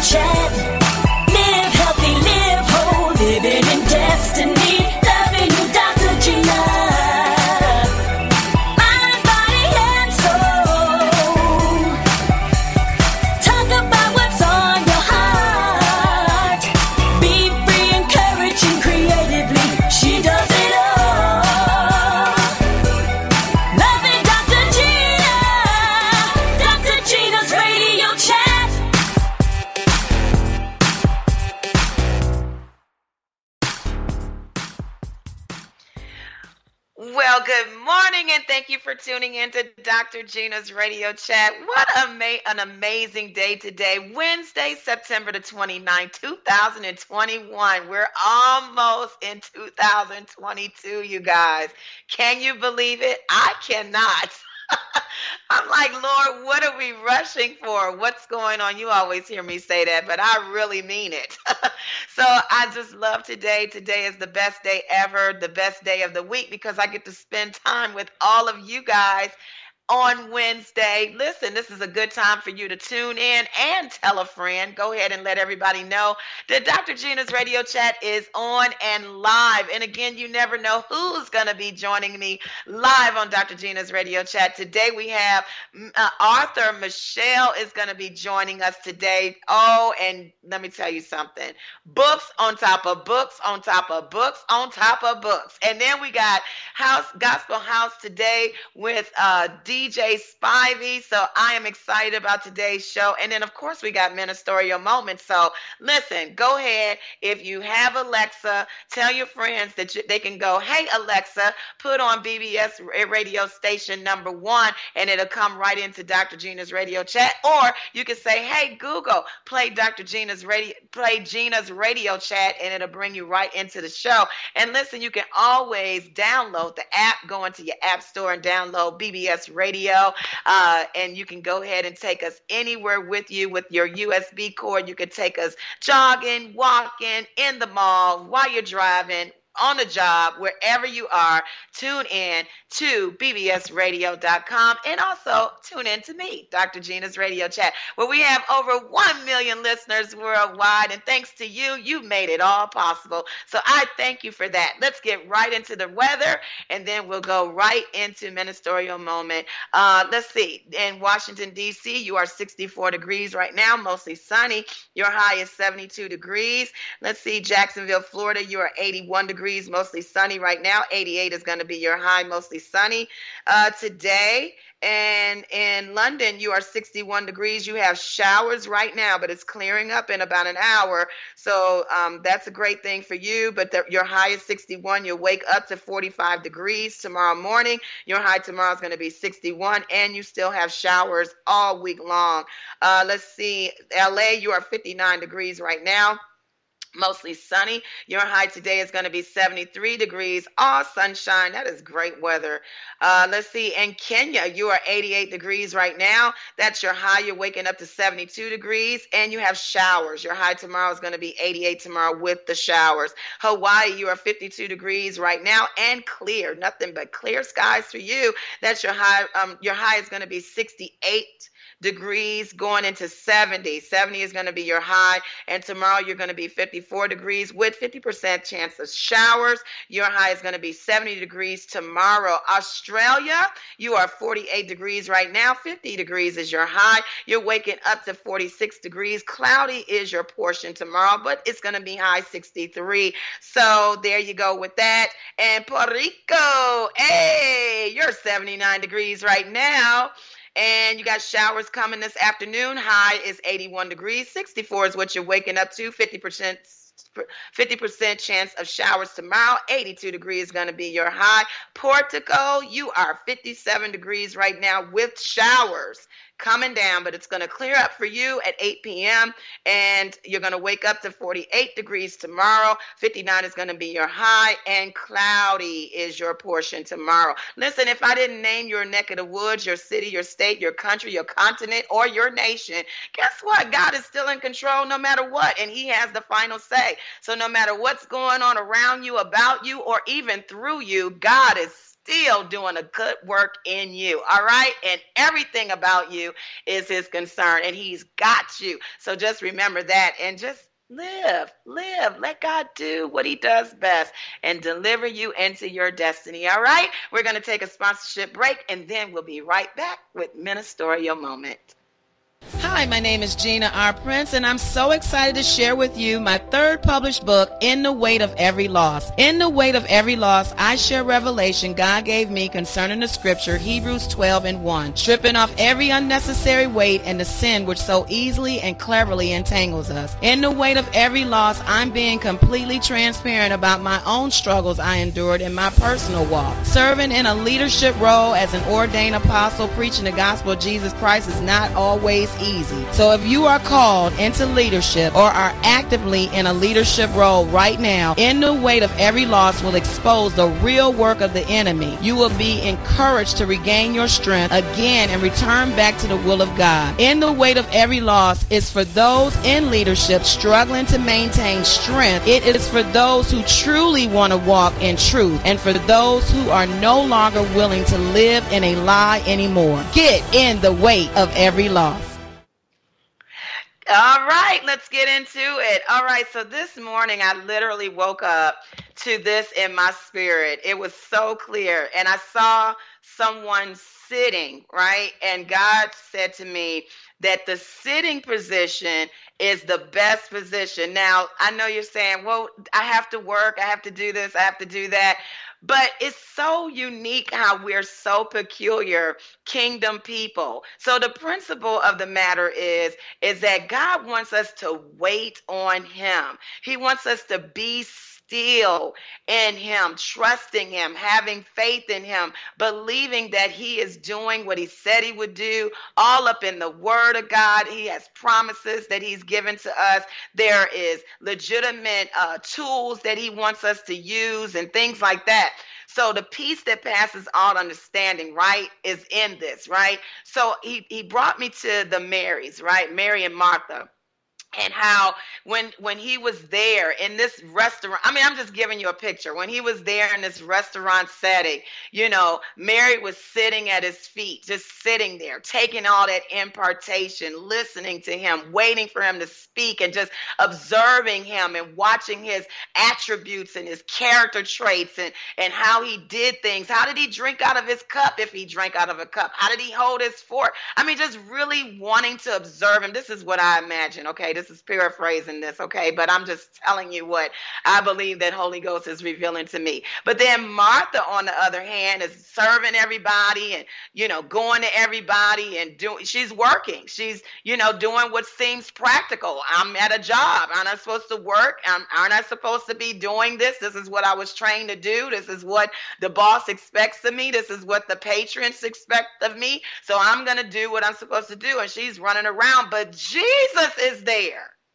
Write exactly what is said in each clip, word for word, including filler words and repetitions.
Chat. Live healthy, live whole, living in destiny. Loving you, Doctor Gina. Mind, body, and soul. Talk about what's on your heart. Be free, encouraging creatively. She does it all. Loving Doctor Gina. Doctor Gina's Radio Chat. Well, good morning, and thank you for tuning in to Doctor Gina's Radio Chat. What a ma- an amazing day today, Wednesday, September the twenty-ninth, two thousand twenty-one. We're almost in two thousand twenty-two, you guys. Can you believe it? I cannot. I'm like, Lord, what are we rushing for? What's going on? You always hear me say that, but I really mean it. So I just love today. Today is the best day ever, the best day of the week, because I get to spend time with all of you guys on Wednesday. Listen, this is a good time for you to tune in and tell a friend. Go ahead and let everybody know that Doctor Gina's Radio Chat is on and live. And again, you never know who's going to be joining me live on Doctor Gina's Radio Chat. Today we have uh, Arthur Michelle is going to be joining us today. Oh, and let me tell you something. Books on top of books on top of books on top of books. And then we got House Gospel House today with uh, D J Spivey. So I am excited about today's show. And then, of course, we got Ministerial Moments. So listen, go ahead. If you have Alexa, tell your friends that you, they can go, hey, Alexa, put on B B S radio station number one, and it'll come right into Doctor Gina's Radio Chat. Or you can say, hey, Google, play Doctor Gina's radio, play Gina's Radio Chat, and it'll bring you right into the show. And listen, you can always download the app, go into your app store and download B B S Radio, uh, and you can go ahead and take us anywhere with you with your U S B cord. You can take us jogging, walking, in the mall, while you're driving, on the job, wherever you are. Tune in to B B S radio dot com, and also tune in to me, Doctor Gina's Radio Chat, where we have over one million listeners worldwide, and thanks to you, you made it all possible. So I thank you for that. Let's get right into the weather, and then we'll go right into Ministerial Moment. Uh, let's see. In Washington, D C, you are sixty-four degrees right now, mostly sunny. Your high is seventy-two degrees. Let's see. Jacksonville, Florida, you are eighty-one degrees, mostly sunny right now. eighty-eight is going to be your high, mostly sunny uh, today. And in London, you are sixty-one degrees. You have showers right now, but it's clearing up in about an hour. So um, that's a great thing for you. But the, your high is sixty-one. You'll wake up to forty-five degrees tomorrow morning. Your high tomorrow is going to be sixty-one, and you still have showers all week long. Uh, let's see. L A, you are fifty-nine degrees right now, mostly sunny. Your high today is going to be seventy-three degrees, all sunshine. That is great weather. Uh, let's see. In Kenya, you are eighty-eight degrees right now. That's your high. You're waking up to seventy-two degrees, and you have showers. Your high tomorrow is going to be eighty-eight tomorrow with the showers. Hawaii, you are fifty-two degrees right now and clear. Nothing but clear skies for you. That's your high. Um, your high is going to be sixty-eight degrees going into seventy. seventy is going to be your high, and tomorrow you're going to be fifty-four degrees with fifty percent chance of showers. Your high is going to be seventy degrees tomorrow. Australia, you are forty-eight degrees right now. fifty degrees is your high. You're waking up to forty-six degrees. Cloudy is your portion tomorrow, but it's going to be high sixty-three. So there you go with that. And Puerto Rico, hey, you're seventy-nine degrees right now. And you got showers coming this afternoon. High is eighty-one degrees. sixty-four is what you're waking up to. fifty percent fifty percent chance of showers tomorrow. eighty-two degrees is going to be your high. Portugal, you are fifty-seven degrees right now with showers coming down, but it's going to clear up for you at eight p.m. and you're going to wake up to forty-eight degrees tomorrow. fifty-nine is going to be your high, and cloudy is your portion tomorrow. Listen, if I didn't name your neck of the woods, your city, your state, your country, your continent, or your nation, guess what? God is still in control no matter what, and he has the final say. So no matter what's going on around you, about you, or even through you, God is still doing a good work in you. All right. And everything about you is his concern, and he's got you. So just remember that and just live, live. Let God do what he does best and deliver you into your destiny. All right. We're going to take a sponsorship break, and then we'll be right back with Ministerial Moment. Hi, my name is Gina R. Prince, and I'm so excited to share with you my third published book, In the Weight of Every Loss. In the Weight of Every Loss, I share revelation God gave me concerning the scripture, Hebrews twelve and one, stripping off every unnecessary weight and the sin which so easily and cleverly entangles us. In the weight of every loss, I'm being completely transparent about my own struggles I endured in my personal walk. Serving in a leadership role as an ordained apostle, preaching the gospel of Jesus Christ is not always easy. So if you are called into leadership or are actively in a leadership role right now, In the Weight of Every Loss will expose the real work of the enemy. You will be encouraged to regain your strength again and return back to the will of God. In the Weight of Every Loss is for those in leadership struggling to maintain strength. It is for those who truly want to walk in truth and for those who are no longer willing to live in a lie anymore. Get in the weight of every loss. All right, let's get into it. All right, so this morning I literally woke up to this in my spirit. It was so clear, and I saw someone sitting, right? And God said to me that the sitting position is the best position. Now, I know you're saying, well, I have to work, I have to do this, I have to do that. But it's so unique how we're so peculiar kingdom people. So the principle of the matter is, is that God wants us to wait on him. He wants us to be still in him, trusting him, having faith in him, believing that he is doing what he said he would do, all up in the word of God. He has promises that he's given to us. There is legitimate uh, tools that he wants us to use and things like that. So the peace that passes all understanding, right, is in this, right? So he, he brought me to the Marys, right? Mary and Martha. And how when when he was there in this restaurant, I mean, I'm just giving you a picture. When he was there in this restaurant setting, you know, Mary was sitting at his feet, just sitting there, taking all that impartation, listening to him, waiting for him to speak, and just observing him and watching his attributes and his character traits and, and how he did things. How did he drink out of his cup if he drank out of a cup? How did he hold his fork? I mean, just really wanting to observe him. This is what I imagine, okay? This is paraphrasing this, okay? But I'm just telling you what I believe that Holy Ghost is revealing to me. But then Martha, on the other hand, is serving everybody and, you know, going to everybody and doing, she's working. She's, you know, doing what seems practical. I'm at a job. Aren't I supposed to work? I'm, aren't I supposed to be doing this? This is what I was trained to do. This is what the boss expects of me. This is what the patrons expect of me. So I'm going to do what I'm supposed to do. And she's running around, but Jesus is there.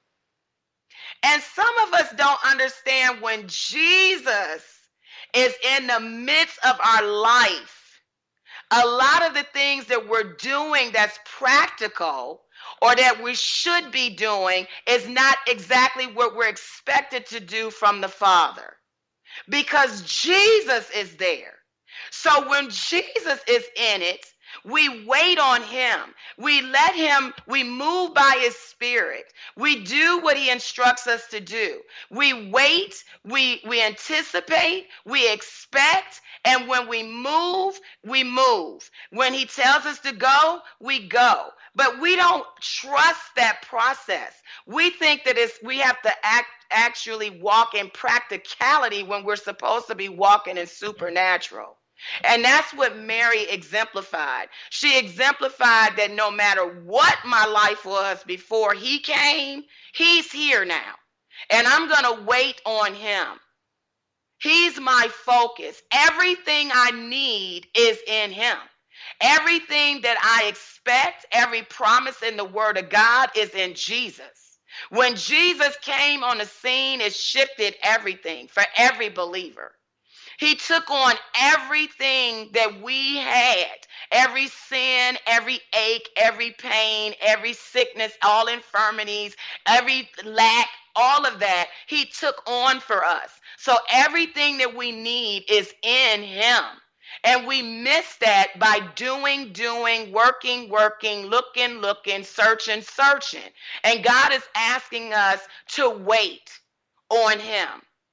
And some of us don't understand when Jesus is in the midst of our life, a lot of the things that we're doing that's practical or that we should be doing is not exactly what we're expected to do from the Father, because Jesus is there. So when Jesus is in it, we wait on him. We let him, we move by his spirit. We do what he instructs us to do. We wait, we, we anticipate, we expect, and when we move, we move. When he tells us to go, we go. But we don't trust that process. We think that it's, we have to act, actually walk in practicality when we're supposed to be walking in supernatural. And that's what Mary exemplified. She exemplified that no matter what my life was before he came, he's here now. And I'm going to wait on him. He's my focus. Everything I need is in him. Everything that I expect, every promise in the word of God is in Jesus. When Jesus came on the scene, it shifted everything for every believer. He took on everything that we had, every sin, every ache, every pain, every sickness, all infirmities, every lack, all of that, he took on for us. So everything that we need is in him. And we miss that by doing, doing, working, working, looking, looking, searching, searching. And God is asking us to wait on him.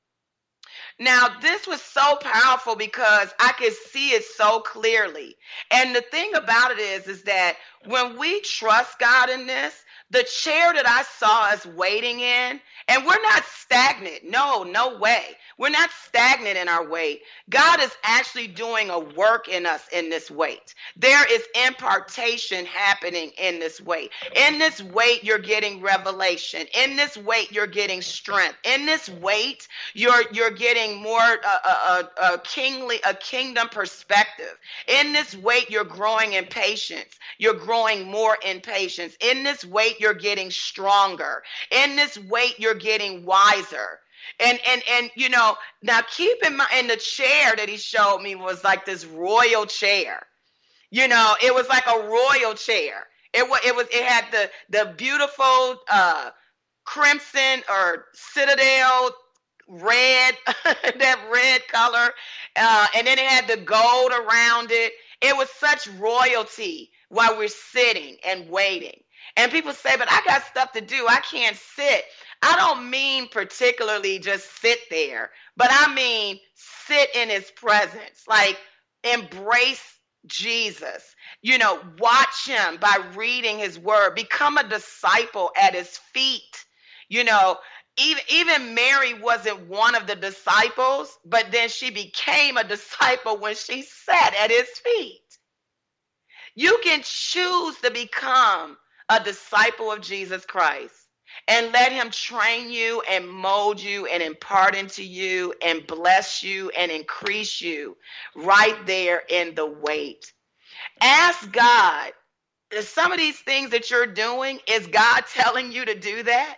Now, this was so powerful because I could see it so clearly. And the thing about it is, is that when we trust God in this, the chair that I saw us waiting in, and we're not stagnant. No, no way. We're not stagnant in our wait. God is actually doing a work in us in this wait. There is impartation happening in this wait. In this wait, you're getting revelation. In this wait, you're getting strength. In this wait, you're you're getting more uh, uh, uh, kingly, a kingdom perspective. In this wait, you're growing in patience. You're growing more in patience. In this wait, you're getting stronger. In this wait, you're getting wiser. And, and, and, you know, now keep in mind, and the chair that he showed me was like this royal chair. You know, it was like a royal chair. It was, it was, it had the, the beautiful, uh, crimson or citadel red, that red color. Uh, and then it had the gold around it. It was such royalty while we're sitting and waiting. And people say, but I got stuff to do. I can't sit. I don't mean particularly just sit there, but I mean sit in his presence, like embrace Jesus, you know, watch him by reading his word, become a disciple at his feet. You know, even, even Mary wasn't one of the disciples, but then she became a disciple when she sat at his feet. You can choose to become a disciple of Jesus Christ and let him train you and mold you and impart into you and bless you and increase you right there in the wait. Ask God, some of these things that you're doing, is God telling you to do that?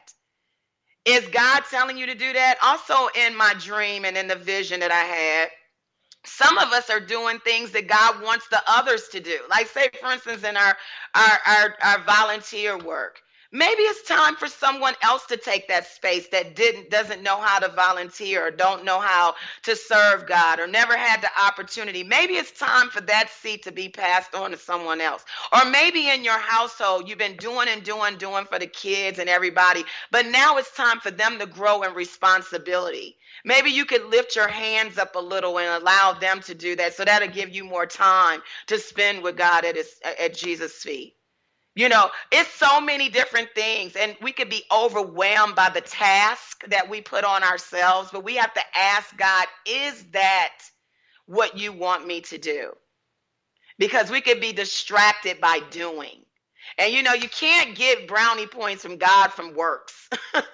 Is God telling you to do that? Also in my dream and in the vision that I had, some of us are doing things that God wants the others to do. Like say, for instance, in our, our, our, our volunteer work. Maybe it's time for someone else to take that space that didn't doesn't know how to volunteer or don't know how to serve God or never had the opportunity. Maybe it's time for that seat to be passed on to someone else. Or maybe in your household, you've been doing and doing, doing for the kids and everybody, but now it's time for them to grow in responsibility. Maybe you could lift your hands up a little and allow them to do that, so that'll give you more time to spend with God at his, at Jesus' feet. You know, it's so many different things, and we could be overwhelmed by the task that we put on ourselves, but we have to ask God, is that what you want me to do? Because we could be distracted by doing. And, you know, you can't get brownie points from God from works.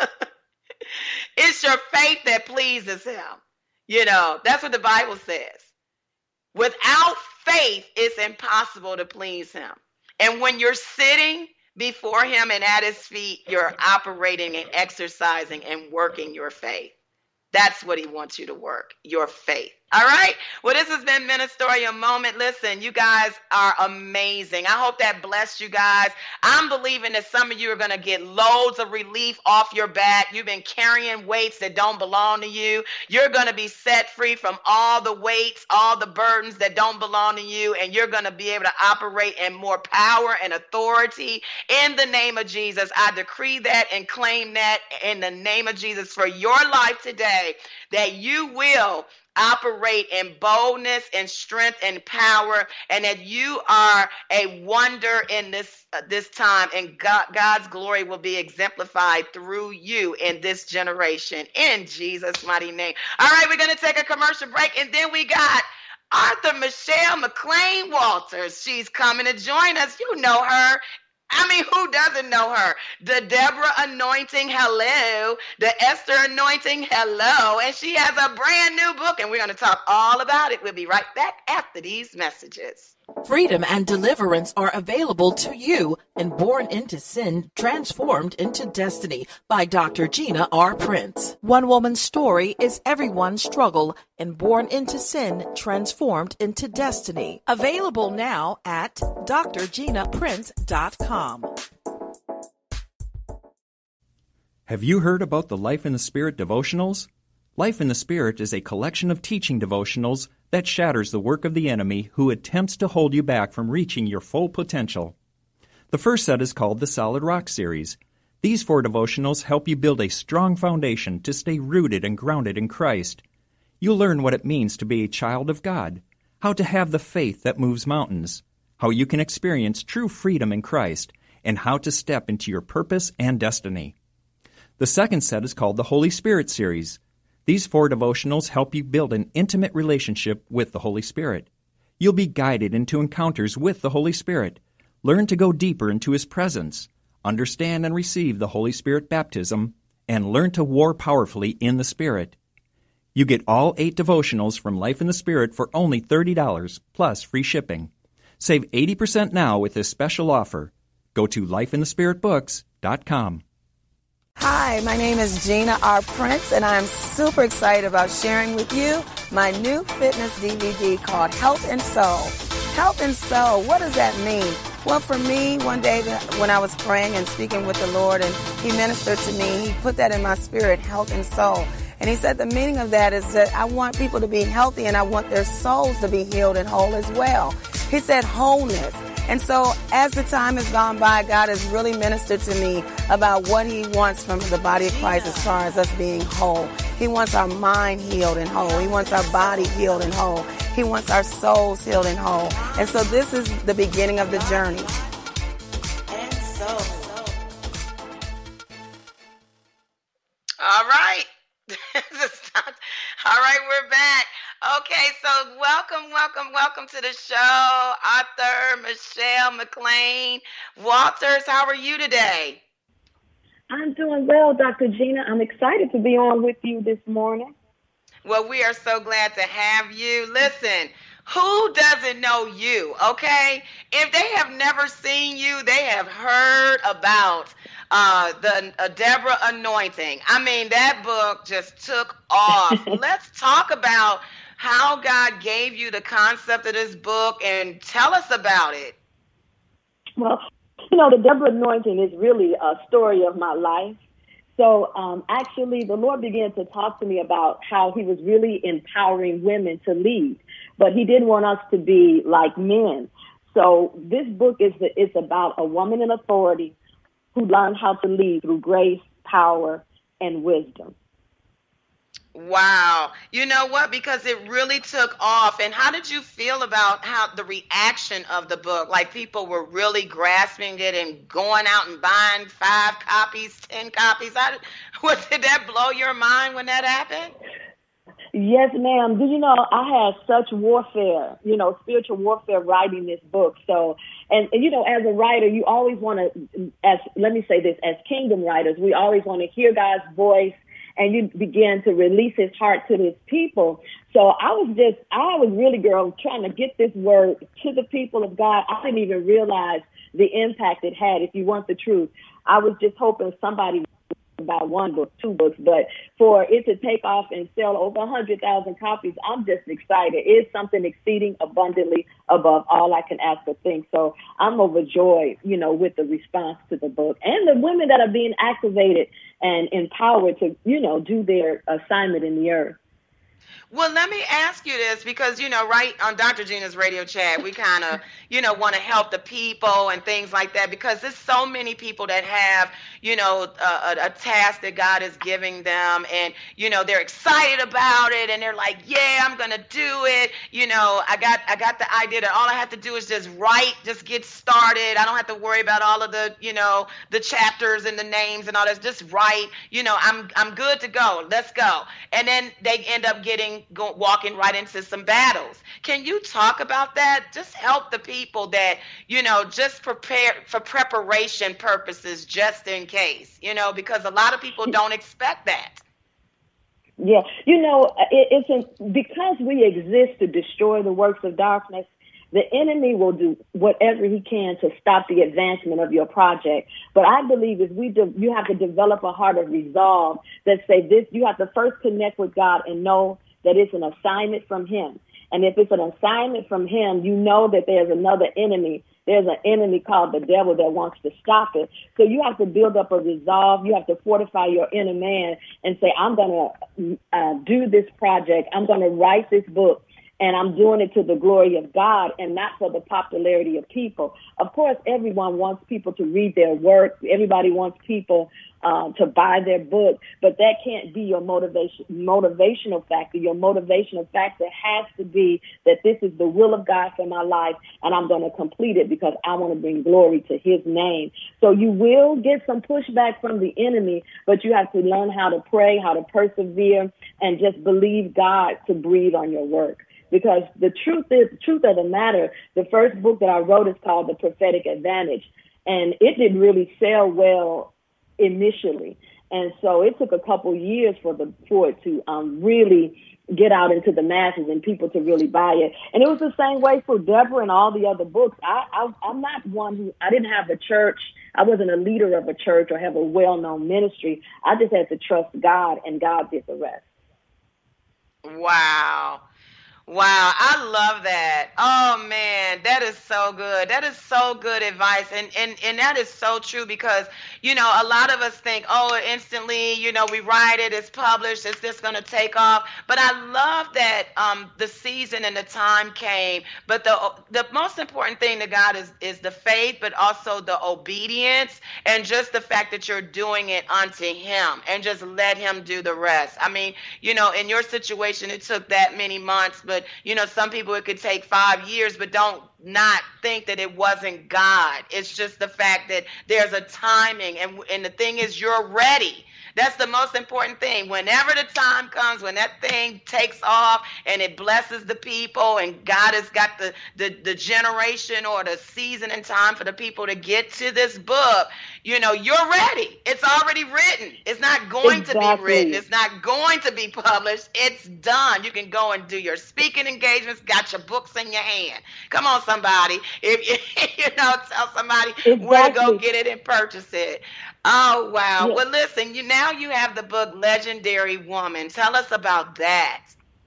It's your faith that pleases him. You know, that's what the Bible says. Without faith, it's impossible to please him. And when you're sitting before him and at his feet, you're operating and exercising and working your faith. That's what he wants you to work, your faith. All right. Well, this has been Ministerial Moment. Listen, you guys are amazing. I hope that blessed you guys. I'm believing that some of you are going to get loads of relief off your back. You've been carrying weights that don't belong to you. You're going to be set free from all the weights, all the burdens that don't belong to you. And you're going to be able to operate in more power and authority in the name of Jesus. I decree that and claim that in the name of Jesus for your life today, that you will operate in boldness and strength and power, and that you are a wonder in this uh, this time, and God, God's glory will be exemplified through you in this generation, in Jesus' mighty name. All right, we're going to take a commercial break, and then we got Arthur Michelle McLean Walters. She's coming to join us. You know her. I mean, who doesn't know her? The Deborah anointing, hello. The Esther anointing, hello. And she has a brand new book, and we're going to talk all about it. We'll be right back after these messages. Freedom and deliverance are available to you in Born into Sin, Transformed into Destiny by Doctor Gina R. Prince. One woman's story is everyone's struggle in Born into Sin, Transformed into Destiny. Available now at d r gina prince dot com. Have you heard about the Life in the Spirit devotionals? Life in the Spirit is a collection of teaching devotionals that shatters the work of the enemy who attempts to hold you back from reaching your full potential. The first set is called the Solid Rock Series. These four devotionals help you build a strong foundation to stay rooted and grounded in Christ. You'll learn what it means to be a child of God, how to have the faith that moves mountains, how you can experience true freedom in Christ, and how to step into your purpose and destiny. The second set is called the Holy Spirit Series. These four devotionals help you build an intimate relationship with the Holy Spirit. You'll be guided into encounters with the Holy Spirit, learn to go deeper into His presence, understand and receive the Holy Spirit baptism, and learn to war powerfully in the Spirit. You get all eight devotionals from Life in the Spirit for only thirty dollars, plus free shipping. Save eighty percent now with this special offer. Go to life in the spirit books dot com. Hi, my name is Gina R. Prince, and I'm super excited about sharing with you my new fitness D V D called Health and Soul. Health and Soul, what does that mean? Well, for me, one day when I was praying and speaking with the Lord, and He ministered to me, He put that in my spirit, health and soul. And He said the meaning of that is that I want people to be healthy, and I want their souls to be healed and whole as well. He said wholeness. And so as the time has gone by, God has really ministered to me about what He wants from the body of Christ as far as us being whole. He wants our mind healed and whole. He wants our body healed and whole. He wants our souls healed and whole. And so this is the beginning of the journey. And so. All right. All right, we're back. Okay, so welcome, welcome, welcome to the show, author Michelle McLean. Walters, how are you today? I'm doing well, Doctor Gina. I'm excited to be on with you this morning. Well, we are so glad to have you. Listen, who doesn't know you, okay? If they have never seen you, they have heard about uh, the uh, Deborah Anointing. I mean, that book just took off. Let's talk about how God gave you the concept of this book and tell us about it. Well, you know, the Deborah Anointing is really a story of my life. So um, actually, the Lord began to talk to me about how He was really empowering women to lead, but He didn't want us to be like men. So this book is the, it's about a woman in authority who learned how to lead through grace, power, and wisdom. Wow. You know what? Because it really took off. And how did you feel about how the reaction of the book? Like people were really grasping it and going out and buying five copies, ten copies. How did, what, did that blow your mind when that happened? Yes, ma'am. Do you know, I had such warfare, you know, spiritual warfare writing this book. So, and, and you know, as a writer, you always want to, as let me say this, as kingdom writers, we always want to hear God's voice, and you begin to release His heart to His people. So I was just, I was really, girl, trying to get this word to the people of God. I didn't even realize the impact it had, if you want the truth. I was just hoping somebody about one book, two books, but for it to take off and sell over one hundred thousand copies, I'm just excited. It's something exceeding abundantly above all I can ask or think. So I'm overjoyed, you know, with the response to the book and the women that are being activated and empowered to, you know, do their assignment in the earth. Well, let me ask you this, because, you know, right on Doctor Gina's radio chat, we kind of, you know, want to help the people and things like that, because there's so many people that have, you know, a, a task that God is giving them, and, you know, they're excited about it, and they're like, yeah, I'm going to do it. You know, I got I got the idea that all I have to do is just write, just get started. I don't have to worry about all of the, you know, the chapters and the names and all that. Just write, you know, I'm I'm good to go. Let's go. And then they end up getting Go, walking right into some battles. Can you talk about that? Just help the people that, you know, just prepare for preparation purposes, just in case, you know, because a lot of people don't expect that. Yeah, you know, it, it's an, because we exist to destroy the works of darkness, the enemy will do whatever he can to stop the advancement of your project. But I believe if we do, you have to develop a heart of resolve that say this, you have to first connect with God and know that it's an assignment from Him. And if it's an assignment from Him, you know that there's another enemy. There's an enemy called the devil that wants to stop it. So you have to build up a resolve. You have to fortify your inner man and say, I'm going to uh, do this project. I'm going to write this book. and I'm doing it to the glory of God and not for the popularity of people. Of course, everyone wants people to read their work. Everybody wants people uh, to buy their book, but that can't be your motivation, motivational factor. Your motivational factor has to be that this is the will of God for my life, and I'm going to complete it because I want to bring glory to his name. So you will get some pushback from the enemy, but you have to learn how to pray, how to persevere, and just believe God to breathe on your work. Because the truth is, the truth of the matter, the first book that I wrote is called The Prophetic Advantage, and it didn't really sell well initially. And so it took a couple years for the for it to um, really get out into the masses and people to really buy it. And it was the same way for Deborah and all the other books. I, I, I'm not one who, I didn't have a church. I wasn't a leader of a church or have a well-known ministry. I just had to trust God, and God did the rest. Wow. Wow, I love that. Oh man, that is so good. That is so good advice. And and and that is so true because, you know, a lot of us think, oh, instantly, you know, we write it, it's published, it's just going to take off. But I love that um, the season and the time came. But the the most important thing to God is, is the faith, but also the obedience and just the fact that you're doing it unto him and just let him do the rest. I mean, you know, in your situation, it took that many months, but you know, some people it could take five years, but don't not think that it wasn't God. It's just the fact that there's a timing, and and the thing is, you're ready. That's the most important thing. Whenever the time comes, when that thing takes off and it blesses the people, and God has got the, the, the generation or the season and time for the people to get to this book, you know, you're ready. It's already written. It's not going exactly. to be written. It's not going to be published. It's done. You can go and do your speaking engagements, got your books in your hand. Come on, somebody. If you, you know, tell somebody exactly. where to go get it and purchase it. Oh, wow. Yes. Well, listen, you now you have the book Legendary Woman. Tell us about that.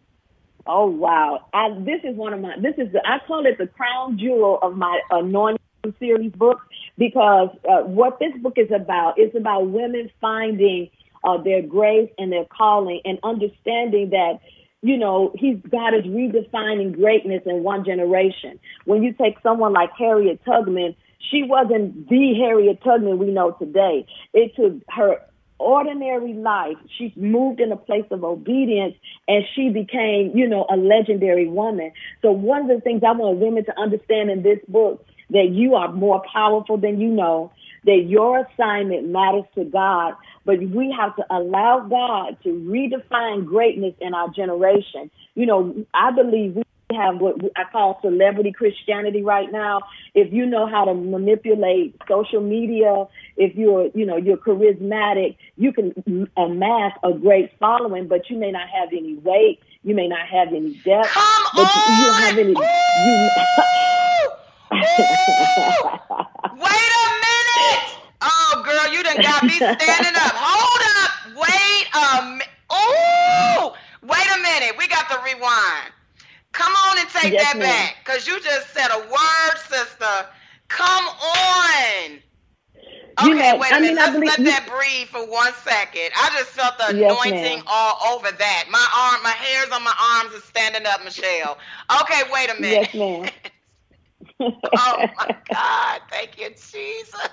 Oh, wow. I, this is one of my, this is, the, I call it the crown jewel of my Anointing series books, because uh, what this book is about, is about women finding uh, their grace and their calling and understanding that, you know, he's, God is redefining greatness in one generation. When you take someone like Harriet Tubman, she wasn't the Harriet Tubman we know today. It took her ordinary life. She moved in a place of obedience, and she became, you know, a legendary woman. So one of the things I want women to understand in this book, that you are more powerful than you know, that your assignment matters to God, but we have to allow God to redefine greatness in our generation. You know, I believe we have what I call celebrity Christianity right now. If you know how to manipulate social media, if you're, you know, you're charismatic, you can amass a great following, but you may not have any weight. You may not have any depth. Come but on! You don't have any. You, Wait a minute! Oh, girl, you done got me standing up. Hold up! Wait a minute! Oh! Wait a minute! We got to rewind. Come on and take yes, that ma'am. back, because you just said a word, sister. Come on. Okay, you know, wait a I minute. mean, Let's believe, let that breathe for one second. I just felt the yes, anointing ma'am. all over that. My arm, my hairs on my arms are standing up, Michelle. Okay, wait a minute. Yes, ma'am. Oh, my God. Thank you, Jesus.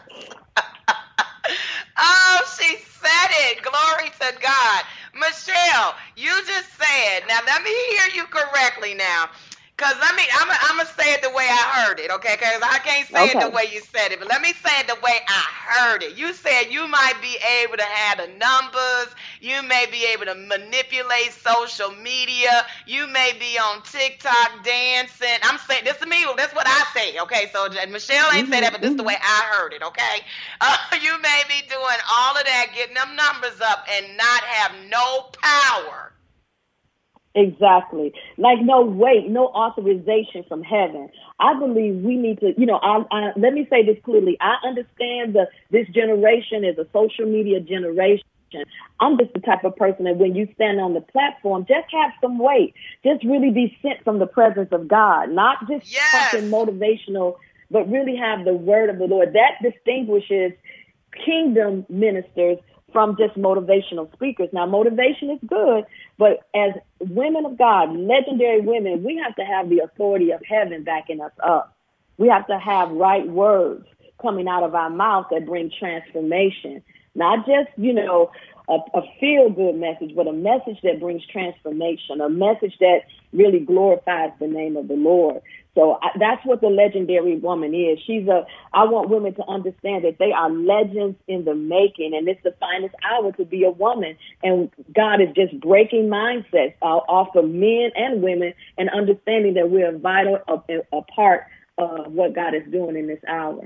Oh, she said it. Glory to God. Michelle, you just said, now let me hear you correctly now. Because let me, I'm going to say it the way I heard it, okay? Because I can't say Okay. it the way you said it, but let me say it the way I heard it. You said you might be able to have the numbers. You may be able to manipulate social media. You may be on TikTok dancing. I'm saying, this is me, this is what I say, okay? So Michelle ain't Mm-hmm, said that, but this is the mm-hmm. way I heard it, okay? Uh, you may be doing all of that, getting them numbers up, and not have no power. Exactly. Like no weight, no authorization from heaven. I believe we need to, you know, I, I, let me say this clearly. I understand that this generation is a social media generation. I'm just the type of person that when you stand on the platform, just have some weight. Just really be sent from the presence of God, not just Yes. talking motivational, but really have the word of the Lord. That distinguishes kingdom ministers from just motivational speakers. Now, motivation is good, but as women of God, legendary women, we have to have the authority of heaven backing us up. We have to have right words coming out of our mouth that bring transformation, not just, you know, a, a feel-good message, but a message that brings transformation, a message that really glorifies the name of the Lord. So I, that's what the legendary woman is. She's a, I want women to understand that they are legends in the making, and it's the finest hour to be a woman. And God is just breaking mindsets uh, off of men and women and understanding that we're a vital a, a part of what God is doing in this hour.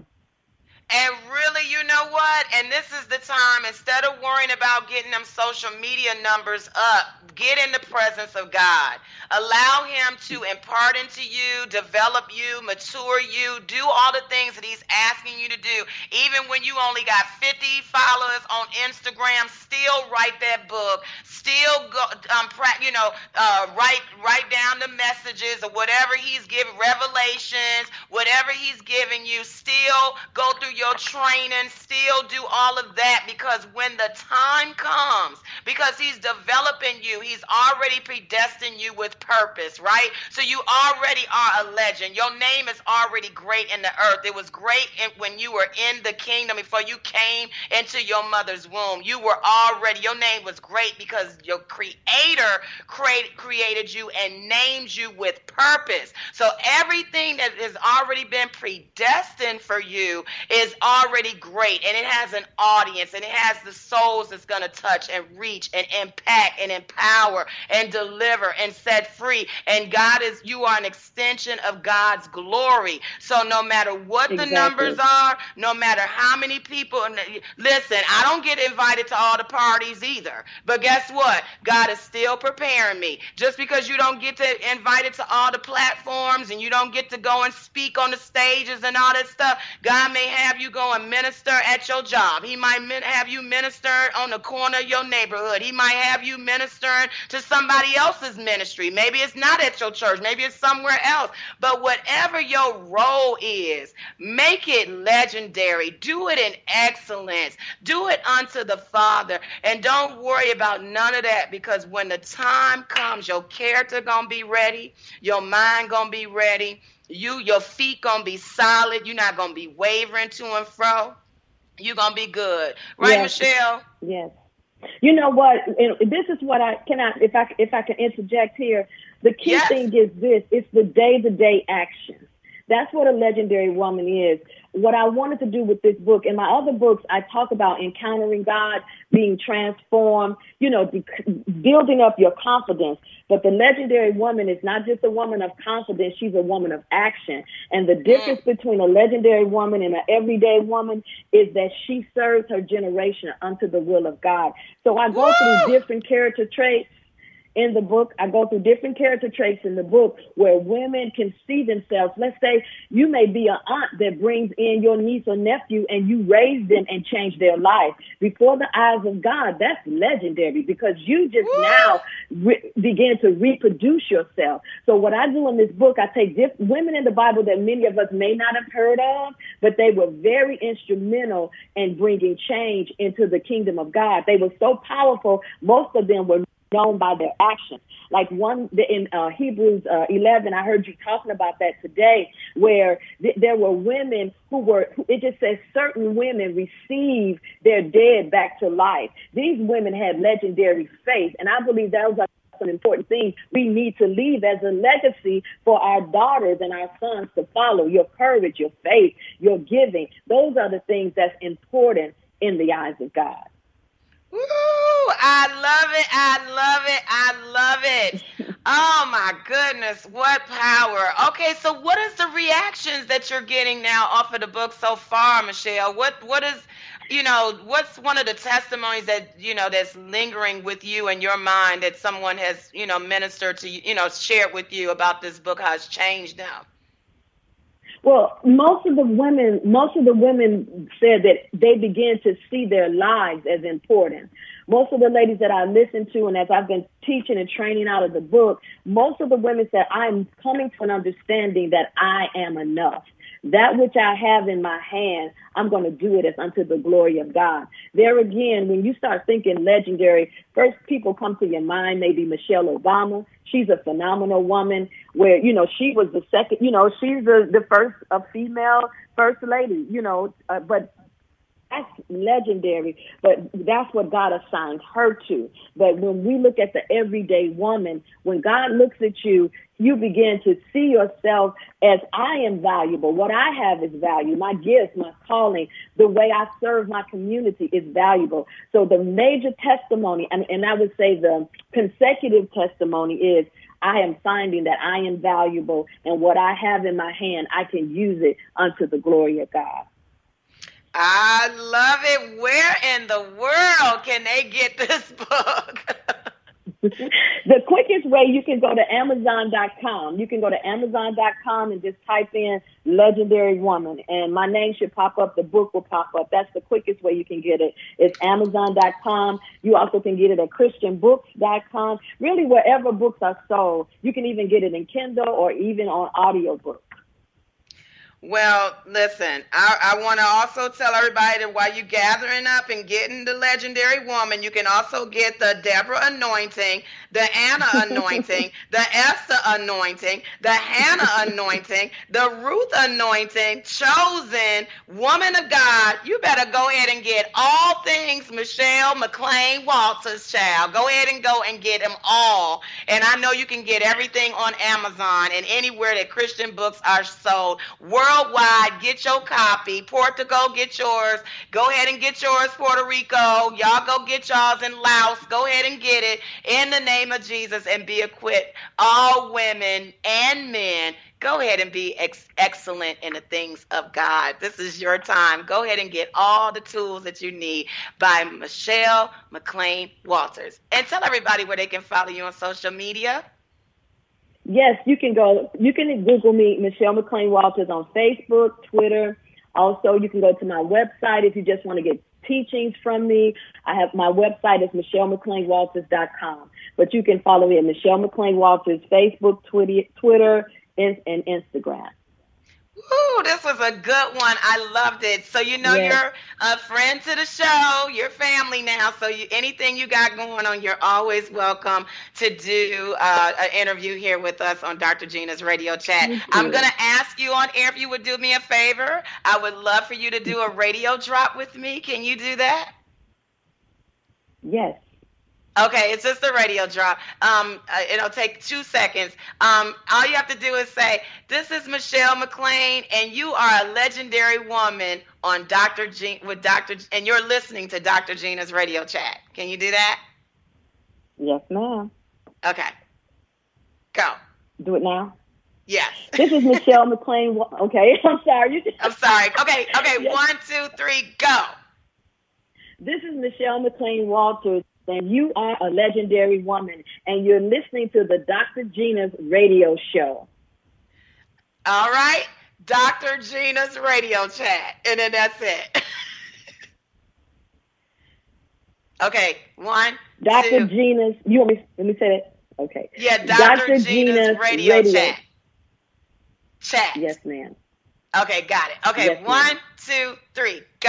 And really, you know what? And this is the time, instead of worrying about getting them social media numbers up, get in the presence of God. Allow him to impart into you, develop you, mature you, do all the things that he's asking you to do. Even when you only got fifty followers on Instagram, still write that book. Still go, um, you know, uh, write, write down the messages or whatever he's giving, revelations, whatever he's giving you. Still go through your training, still do all of that, because when the time comes, because he's developing you, he's already predestined you with purpose, right? So you already are a legend. Your name is already great in the earth. It was great in, when you were in the kingdom, before you came into your mother's womb. You were already, your name was great because your creator create, created you and named you with purpose. So everything that has already been predestined for you is already great, and it has an audience, and it has the souls that's going to touch and reach and impact and empower and deliver and set free. And God is, you are an extension of God's glory. So no matter what exactly. the numbers are, no matter how many people, listen, I don't get invited to all the parties either, but guess what? God is still preparing me. Just because you don't get to invited to all the platforms and you don't get to go and speak on the stages and all that stuff, God may have you go and minister at your job. He might have you minister on the corner of your neighborhood. He might have you ministering to somebody else's ministry. Maybe it's not at your church. Maybe it's somewhere else. But whatever your role is, make it legendary. Do it in excellence. Do it unto the Father. And don't worry about none of that, because when the time comes, your character gonna be ready. Your mind gonna be ready. You, your feet gonna be solid. You're not gonna be wavering to and fro. You're gonna be good, right, yes. Michelle? Yes. You know what? This is what I can. I if I if I can interject here. The key yes. thing is this: it's the day-to-day action. That's what a legendary woman is. What I wanted to do with this book, in my other books, I talk about encountering God, being transformed, you know, de- building up your confidence. But the legendary woman is not just a woman of confidence. She's a woman of action. And the difference mm. between a legendary woman and an everyday woman is that she serves her generation unto the will of God. So I go Woo! through different character traits in the book. I go through different character traits in the book where women can see themselves. Let's say you may be an aunt that brings in your niece or nephew and you raise them and change their life. Before the eyes of God, that's legendary, because you just Woo! now re- begin to reproduce yourself. So what I do in this book, I take diff- women in the Bible that many of us may not have heard of, but they were very instrumental in bringing change into the kingdom of God. They were so powerful. Most of them were known by their actions. Like one in uh, Hebrews uh, eleven, I heard you talking about that today, where th- there were women who were, who, it just says certain women received their dead back to life. These women had legendary faith, and I believe those are some important things we need to leave as a legacy for our daughters and our sons to follow. Your courage, your faith, your giving. Those are the things that's important in the eyes of God. Woo! I love it. I love it. I love it. Oh my goodness. What power. Okay. So what is the reactions that you're getting now off of the book so far, Michelle? What, what is, you know, what's one of the testimonies that, you know, that's lingering with you in your mind that someone has, you know, ministered to you, you know, shared with you about this book, how it's changed now? Well, most of the women, most of the women said that they began to see their lives as important. Most of the ladies that I listened to, and as I've been teaching and training out of the book, most of the women said, I'm coming to an understanding that I am enough. that which I have in my hand, I'm going to do it as unto the glory of God. There again, when you start thinking legendary, first people come to your mind, maybe Michelle Obama. She's a phenomenal woman where, you know, she was the second, you know, she's the, the first uh, female first lady, you know, uh, but that's legendary, but that's what God assigned her to. But when we look at the everyday woman, when God looks at you, you begin to see yourself as I am valuable. What I have is value. My gifts, my calling, the way I serve my community is valuable. So the major testimony, and, and I would say the consecutive testimony is I am finding that I am valuable, and what I have in my hand, I can use it unto the glory of God. I love it. Where in the world can they get this book? The quickest way, you can go to amazon dot com. You can go to amazon dot com and just type in Legendary Woman, and my name should pop up. The book will pop up. That's the quickest way you can get it. It's amazon dot com. You also can get it at christian books dot com. Really, wherever books are sold. You can even get it in Kindle or even on audiobooks. Well, listen, I, I want to also tell everybody that while you're gathering up and getting the Legendary Woman, you can also get the Deborah anointing, the Anna anointing, the Esther anointing, the Hannah anointing, the Ruth anointing, chosen woman of God. You better go ahead and get all things Michelle McClain Walters, child. Go ahead and go and get them all. And I know you can get everything on Amazon and anywhere that Christian books are sold. Worldwide, get your copy. Portugal, get yours. Go ahead and get yours, Puerto Rico. Y'all go get y'all's in Laos. Go ahead and get it in the name of Jesus and be equipped. All women and men, go ahead and be ex- excellent in the things of God. This is your time. Go ahead and get all the tools that you need by Michelle McClain Walters. And tell everybody where they can follow you on social media. Yes, you can go, you can Google me, Michelle McClain Walters, on Facebook, Twitter. Also, you can go to my website if you just want to get teachings from me. I have my website is michelle mcclain walters dot com. But you can follow me at Michelle McClain Walters, Facebook, Twitter, Twitter, and, and Instagram. Ooh, this was a good one. I loved it. So you know Yes. you're a friend to the show, you're family now. So you, anything you got going on, you're always welcome to do uh, an interview here with us on Doctor Gina's Radio Chat. Thank I'm you. going to ask you on air if you would do me a favor. I would love for you to do a radio drop with me. Can you do that? Yes. Okay, it's just a radio drop. Um, uh, it'll take two seconds. Um, all you have to do is say, "This is Michelle McClain, and you are a legendary woman on Doctor G with Doctor G- and you're listening to Doctor Gina's Radio Chat." Can you do that? Yes, ma'am. Okay, go. Do it now. Yes. This is Michelle McClain. Wa- Okay, I'm sorry. You I'm sorry. Okay, okay. Yes. One, two, three, go. This is Michelle McClain Walters, and you are a legendary woman, and you're listening to the Doctor Gina's Radio Show. All right, Doctor Gina's Radio Chat, and then that's it. Okay, one, Doctor two. Gina's, you want me, let me say that? Okay. Yeah, Doctor Gina's Radio, Chat. Chat. Yes, ma'am. Okay, got it. Okay, Yes, ma'am. one, two, three, go.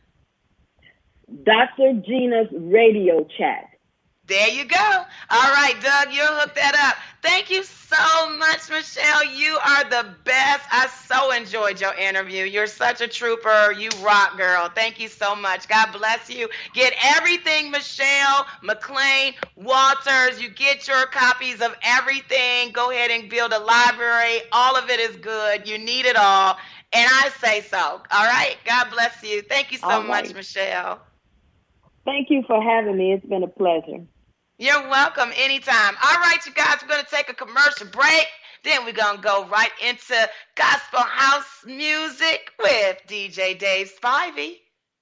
Doctor Gina's Radio Chat. There you go. All right, Doug, you'll hook that up. Thank you so much, Michelle. You are the best. I so enjoyed your interview. You're such a trooper. You rock, girl. Thank you so much. God bless you. Get everything, Michelle McClain Walters. You get your copies of everything. Go ahead and build a library. All of it is good. You need it all. And I say so. All right? God bless you. Thank you so All much, right. Michelle. Thank you for having me. It's been a pleasure. You're welcome anytime. All right, you guys, we're going to take a commercial break. Then we're going to go right into gospel house music with D J Dave Spivey.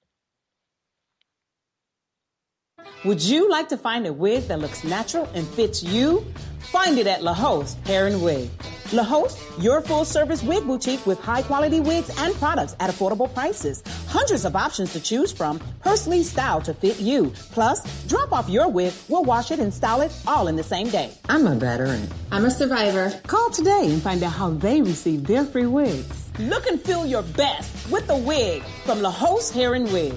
Would you like to find a wig that looks natural and fits you? Find it at La Hoste Hair and Wig. La Hoste, your full-service wig boutique with high-quality wigs and products at affordable prices. Hundreds of options to choose from, personally styled to fit you. Plus, drop off your wig, we'll wash it and style it all in the same day. I'm a veteran. I'm a survivor. Call today and find out how they received their free wigs. Look and feel your best with the wig from La Host Hair and Wig.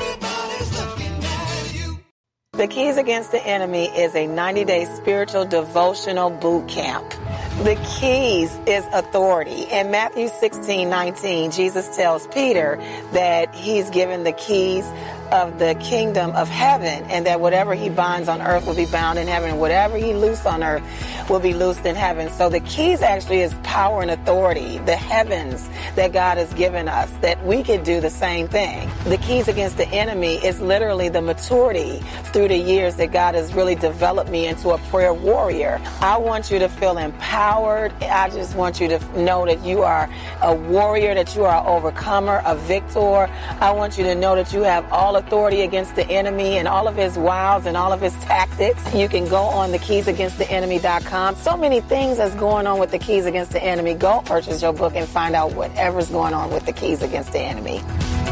The Keys Against the Enemy is a ninety-day spiritual devotional boot camp. The keys is authority. In Matthew sixteen nineteen, Jesus tells Peter that he's given the keys of the kingdom of heaven, and that whatever he binds on earth will be bound in heaven, and whatever he loose on earth will be loosed in heaven. So the keys actually is power and authority, the heavens that God has given us, that we can do the same thing. The keys against the enemy is literally the maturity through the years that God has really developed me into a prayer warrior. I want you to feel empowered. I just want you to know that you are a warrior, that you are an overcomer, a victor. I want you to know that you have all authority against the enemy and all of his wiles and all of his tactics. You can go on the keys against the enemy dot com. So many things that's going on with the Keys Against the Enemy. Go purchase your book and find out whatever's going on with the Keys Against the Enemy.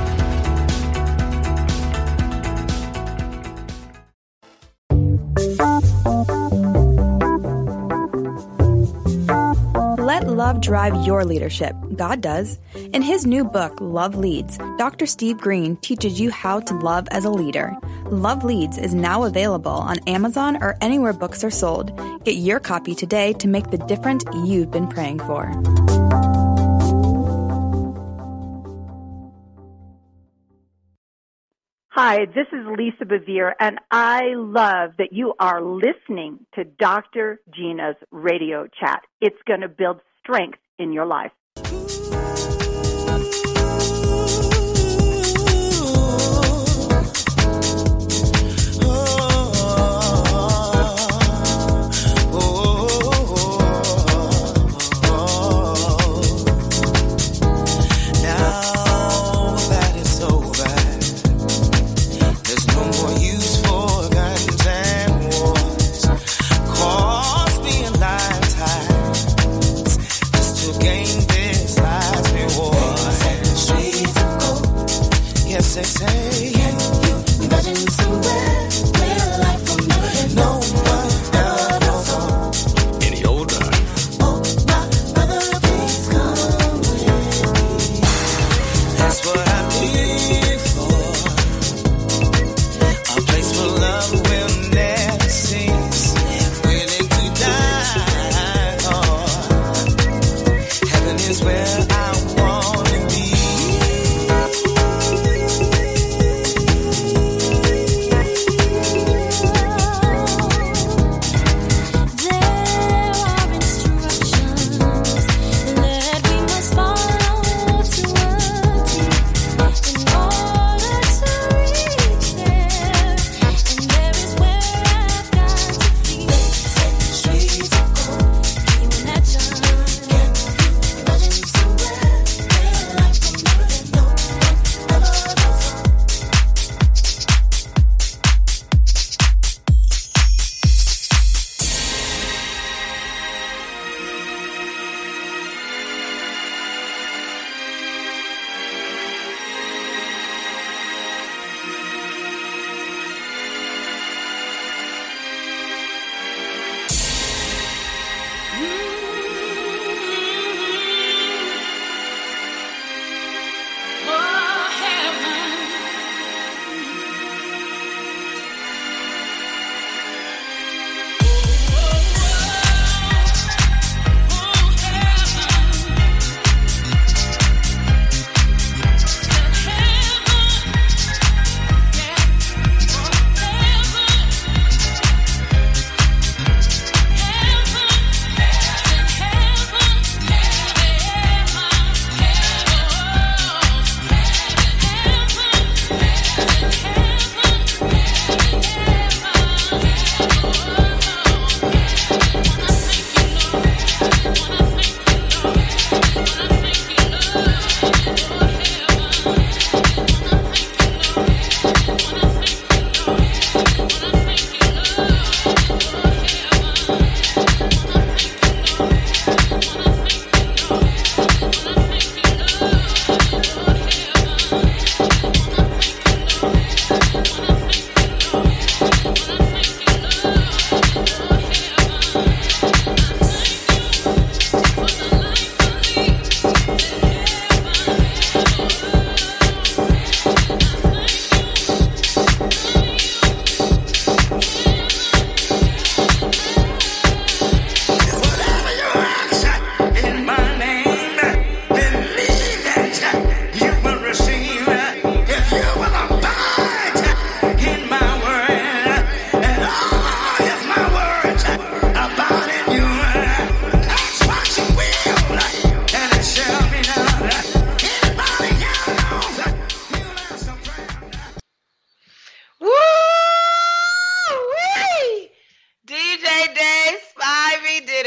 Let love drive your leadership. God does. In his new book, Love Leads, Doctor Steve Green teaches you how to love as a leader. Love Leads is now available on Amazon or anywhere books are sold. Get your copy today to make the difference you've been praying for. Hi, this is Lisa Bevere, and I love that you are listening to Doctor Gina's radio chat. It's going to build strength in your life.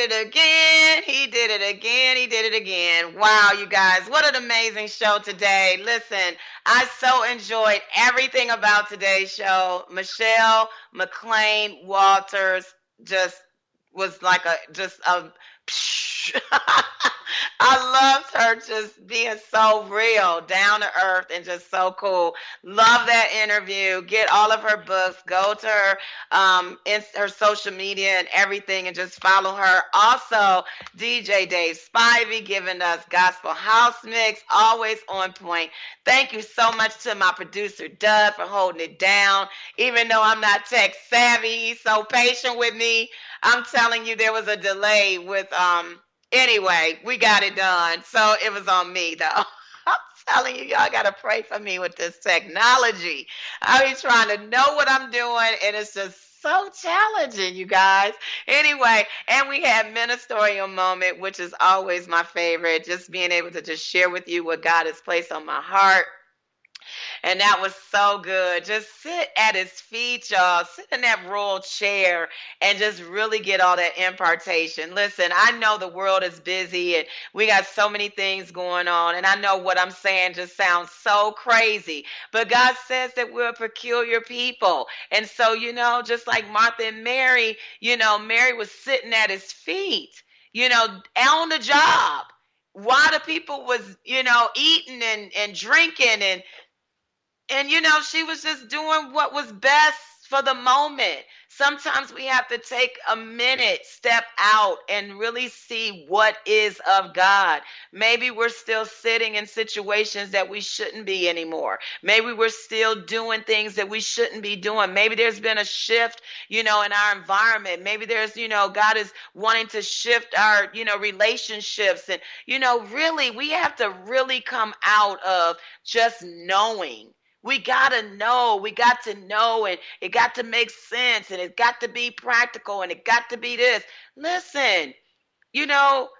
it again. He did it again. He did it again. Wow, you guys, what an amazing show today. Listen, I so enjoyed everything about today's show. Michelle McLean Walters just was like a, just a, I loved her just being so real, down to earth, and just so cool. Love that interview. Get all of her books. Go to her um, in, her social media and everything, and just follow her. Also, D J Dave Spivey giving us Gospel House Mix, always on point. Thank you so much to my producer, Doug, for holding it down. Even though I'm not tech savvy, he's so patient with me. I'm telling you, there was a delay with, um, anyway, we got it done. So it was on me, though. I'm telling you, y'all got to pray for me with this technology. I be trying to know what I'm doing, and it's just so challenging, you guys. Anyway, and we had Ministerial Moment, which is always my favorite, just being able to just share with you what God has placed on my heart. And that was so good. Just sit at his feet, y'all. Sit in that royal chair and just really get all that impartation. Listen, I know the world is busy and we got so many things going on. And I know what I'm saying just sounds so crazy. But God says that we're a peculiar people. And so, you know, just like Martha and Mary, you know, Mary was sitting at his feet, you know, on the job. While the people was, you know, eating and, and drinking and And, you know, she was just doing what was best for the moment. Sometimes we have to take a minute, step out, and really see what is of God. Maybe we're still sitting in situations that we shouldn't be anymore. Maybe we're still doing things that we shouldn't be doing. Maybe there's been a shift, you know, in our environment. Maybe there's, you know, God is wanting to shift our, you know, relationships. And, you know, really, we have to really come out of just knowing. We got to know, we got to know, and it got to make sense, and it got to be practical, and it got to be this. Listen, you know,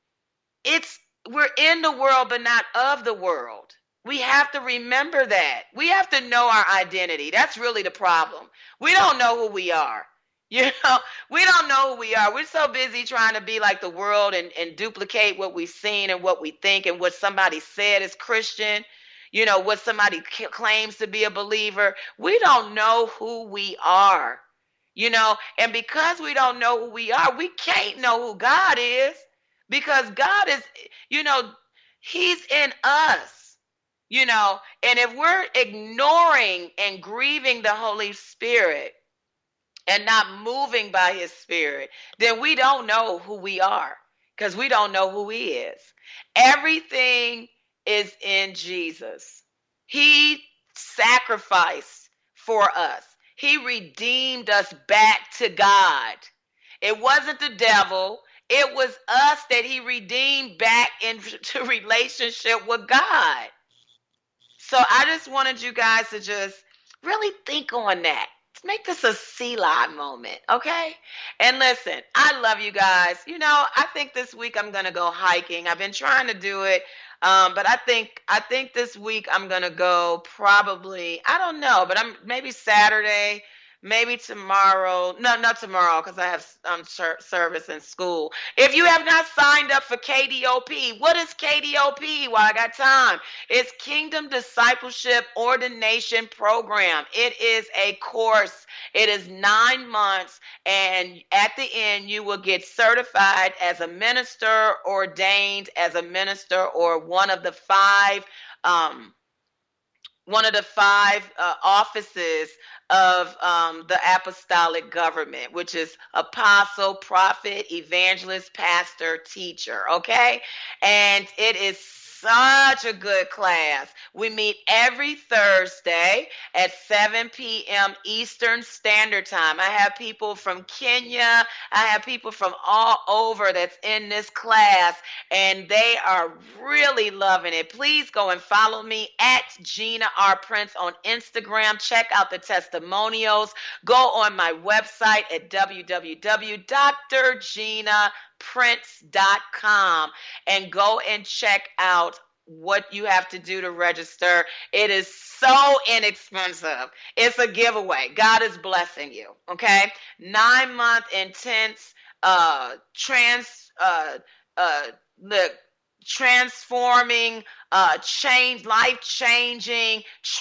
it's, we're in the world, but not of the world. We have to remember that. We have to know our identity. That's really the problem. We don't know who we are. You know, we don't know who we are. We're so busy trying to be like the world and, and duplicate what we've seen and what we think and what somebody said is Christian. You know, what somebody c- claims to be a believer. We don't know who we are, you know, and because we don't know who we are, we can't know who God is, because God is, you know, he's in us, you know, and if we're ignoring and grieving the Holy Spirit and not moving by his Spirit, then we don't know who we are, because we don't know who he is. Everything is in Jesus. He sacrificed for us. He redeemed us back to God. It wasn't the devil. It was us that he redeemed back into relationship with God. So I just wanted you guys to just really think on that. Make this a Selah moment, okay? And listen, I love you guys. You know, I think this week I'm going to go hiking. I've been trying to do it. Um, but I think I think this week I'm gonna go probably, I don't know, but I'm maybe Saturday, maybe tomorrow. No, not tomorrow, because I have um, ser- service in school. If you have not signed up for K D O P, what is K D O P? While I got time, it's Kingdom Discipleship Ordination Program. It is a course. It is nine months, and at the end, you will get certified as a minister, ordained as a minister, or one of the five, um, one of the five uh, offices of um, the apostolic government, which is apostle, prophet, evangelist, pastor, teacher, okay? And it is such a good class. We meet every Thursday at seven p.m. Eastern Standard Time. I have people from Kenya. I have people from all over that's in this class, and they are really loving it. Please go and follow me at Gina R. Prince on Instagram. Check out the testimonials. Go on my website at w w w dot dr gina prince dot com and go and check out what you have to do to register. It is so inexpensive. It's a giveaway. God is blessing you, okay? Nine month intense uh, trans, uh, uh, the transforming, uh, change, life-changing,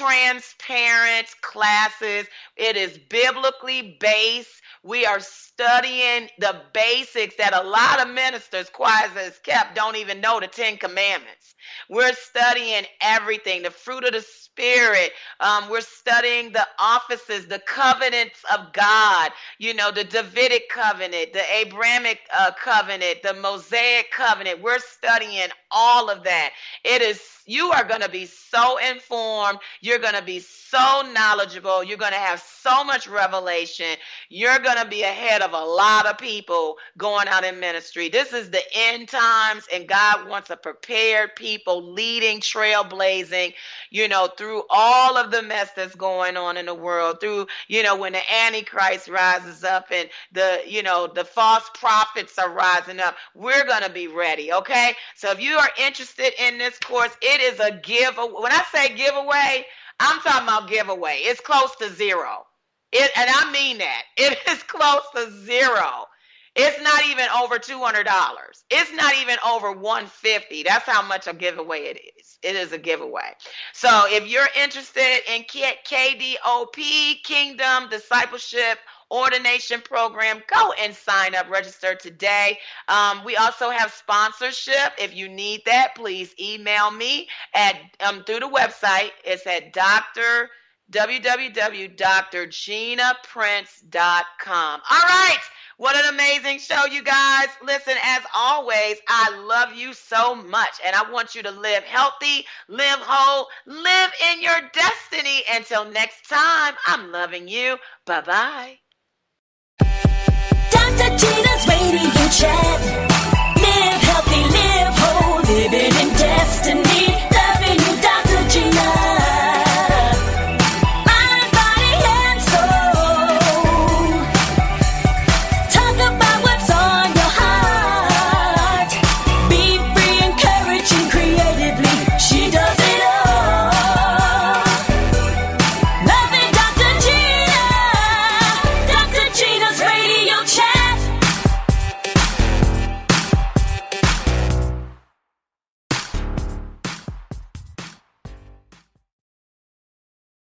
transparent classes. It is biblically based. We are studying the basics that a lot of ministers, quiet as kept, don't even know the Ten Commandments. We're studying everything, the fruit of the Spirit. Um, we're studying the offices, the covenants of God, you know, the Davidic covenant, the Abrahamic uh, covenant, the Mosaic covenant. We're studying all of that. It is, you are going to be so informed. You're going to be so knowledgeable. You're going to have so much revelation. You're going to be ahead of a lot of people going out in ministry. This is the end times, and God wants a prepared people leading, trailblazing, you know, through all of the mess that's going on in the world, through, you know, when the Antichrist rises up and the, you know, the false prophets are rising up. We're going to be ready, okay? So if you are interested in this course, it is a giveaway. When I say giveaway, I'm talking about giveaway. It's close to zero. It, and I mean that. It is close to zero. It's not even over two hundred dollars. It's not even over one hundred fifty dollars. That's how much a giveaway it is. It is a giveaway. So if you're interested in K D O P, Kingdom Discipleship Ordination Program, go and sign up, register today. Um, we also have sponsorship. If you need that, please email me at um, through the website. It's at Doctor w w w dot dr gina prince dot com. All right. What an amazing show, you guys. Listen, as always, I love you so much, and I want you to live healthy, live whole, live in your destiny. Until next time, I'm loving you. Bye-bye. Doctor Gina's Radio Chat.